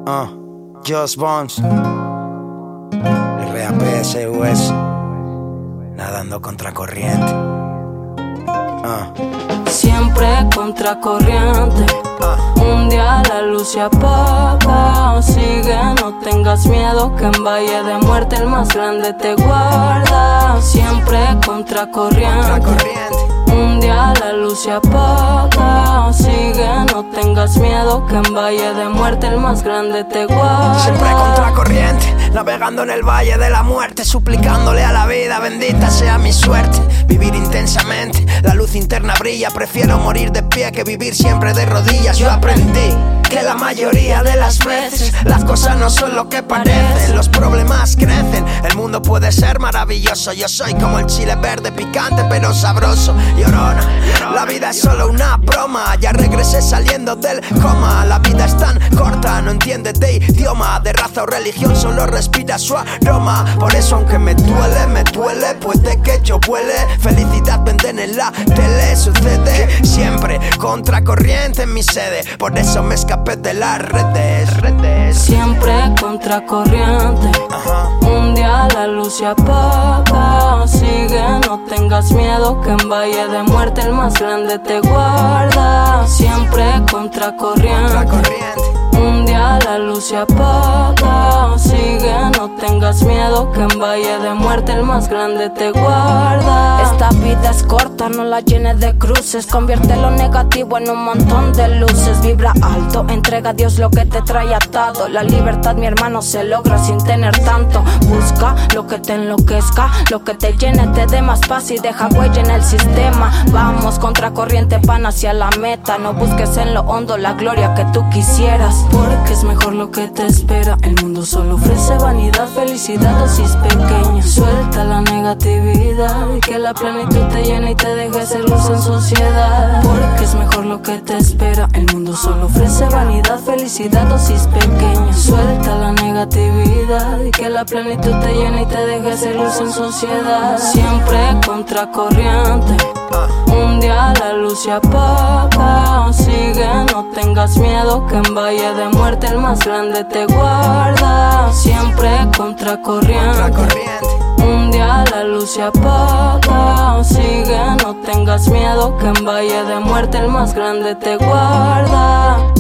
Just Bones, RAPSUS, nadando contracorriente. Siempre contracorriente. Un día la luz se apaga. Sigue, no tengas miedo, que en Valle de Muerte el más grande te guarda. Siempre contracorriente. Un día la luz se apaga. Sigue, no tengas miedo, que en Valle de Muerte el más grande te guarda. Siempre contracorriente, navegando en el Valle de la Muerte, suplicándole a la vida, bendita sea mi suerte. Vivir intensamente, la luz interna brilla. Prefiero morir de pie que vivir siempre de rodillas. Yo aprendí que la mayoría de las veces las cosas no son lo que parecen. Los problemas crecen, el mundo puede ser maravilloso. Yo soy como el chile verde, picante pero sabroso. Llorona, la vida es solo una broma. Ya regresé saliendo del coma. La vida es tan corta, no entiendes de idioma, de raza o religión, solo respira su aroma. Por eso aunque me duele, puede que yo vuele. Felicidad venden en la tele, sucede siempre contracorriente en mi sede. Por eso me escapé de las redes. Siempre contracorriente. Un día la luz se apaga. Sigue, no tengas miedo, que en Valle de Muerte el más grande te guarda. Siempre contracorriente. Un día la luz se apaga. Sigue, no tengas miedo, que en Valle de Muerte el más grande te guarda. Esta vida es corta, no la llenes de cruces. Convierte lo negativo en un montón de luces. Vibra alto, entrega a Dios lo que te trae atado. La libertad, mi hermano, se logra sin tener tanto. Busca lo que te enloquezca, lo que te llene, te dé más paz y deja huella en el sistema. Vamos contracorriente, pan hacia la meta. No busques en lo hondo la gloria que tú quisieras, porque es mejor lo que te espera. El mundo solo ofrece vanidad, felicidad, dosis pequeñas. Suelta la negatividad y que la plenitud te llene y te deje ser luz en sociedad. Porque es mejor lo que te espera. El mundo solo ofrece vanidad, felicidad, dosis pequeñas. Suelta la negatividad y que la plenitud te llene y te deje ser luz en sociedad. Siempre contracorriente. Un día la luz se apaga. Sigue, no tengas miedo, que en Valle de Muerte el más grande te guarda. Siempre contracorriente. Un día la luz se apaga. Sigue, no tengas miedo, que en Valle de Muerte el más grande te guarda.